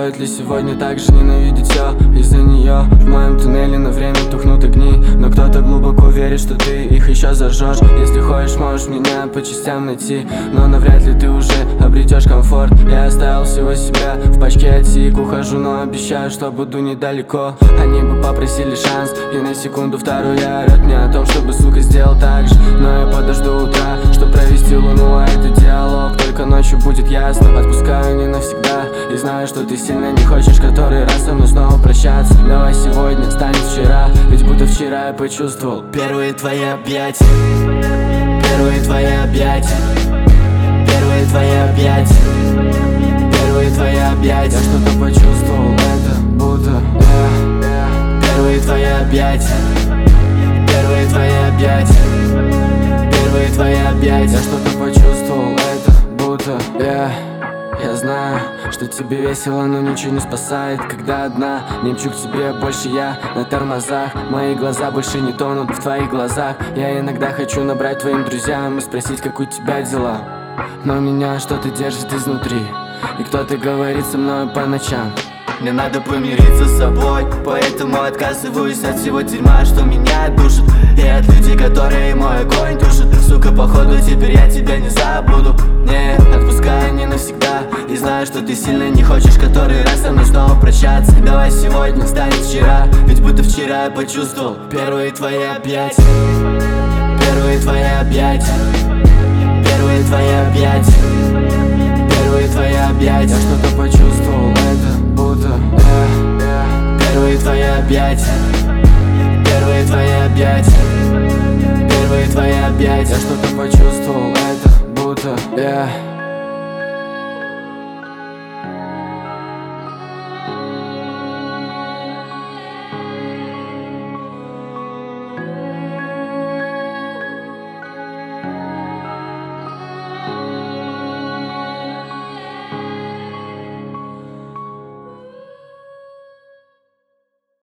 Стоит ли сегодня так же ненавидеть все из-за нее? В моем туннеле на время тухнут огни, но кто-то глубоко верит, что ты их еще зажжешь. Если хочешь, можешь меня по частям найти, но навряд ли ты уже обретешь комфорт. Я оставил всего себя в пачке от сик. Ухожу, но обещаю, что буду недалеко. Они бы попросили шанс, и на секунду вторую орёт мне о том, чтобы, сука, сделал так же. Но я подожду утра, чтобы провести луну, а это диалог. Только ночью будет ясно, отпускаю не навсегда. И знаю, что ты сильно не хочешь который раз со мной снова прощаться. Давай сегодня станет вчера, ведь будто вчера я почувствовал первые твои объятия. Первые твои объятия. Первые твои объятия. Первые твои объятия. Я что-то почувствовал, это будто первые твои объятия. Первые твои объятия. Первые твои объятия. Я что-то почувствовал, это будто Я знаю, что тебе весело, но ничего не спасает, когда одна. Не мчу к тебе, больше я на тормозах. Мои глаза больше не тонут в твоих глазах. Я иногда хочу набрать твоим друзьям и спросить, как у тебя дела. Но меня что-то держит изнутри, и кто-то говорит со мной по ночам. Мне надо помириться с собой, поэтому отказываюсь от всего дерьма, что меня душит, и от людей, которые мой огонь тушат. Сука, походу теперь я тебя не забуду. Не, отпускаю не навсегда, и знаю, что ты сильно не хочешь который раз со мной снова прощаться. Давай сегодня станет вчера, ведь будто вчера я почувствовал первые твои объятия. Первые твои объятия. Первые твои объятия. Первые твои объятия. Я что-то почувствовал, это будто первые твои объятия. Первые твои объятия. Первые твои объятия. Я что-то почувствовал, это будто